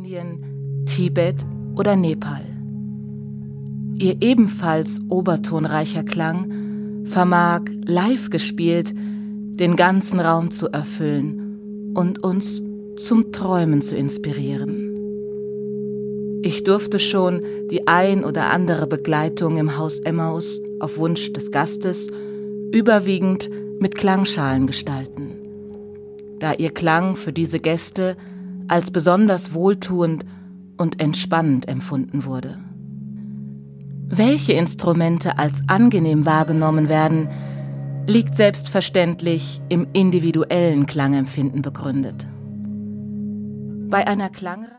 Indien, Tibet oder Nepal. Ihr ebenfalls obertonreicher Klang vermag, live gespielt, den ganzen Raum zu erfüllen und uns zum Träumen zu inspirieren. Ich durfte schon die ein oder andere Begleitung im Haus Emmaus auf Wunsch des Gastes überwiegend mit Klangschalen gestalten, da ihr Klang für diese Gäste als besonders wohltuend und entspannend empfunden wurde. Welche Instrumente als angenehm wahrgenommen werden, liegt selbstverständlich im individuellen Klangempfinden begründet. Bei einer Klangreihe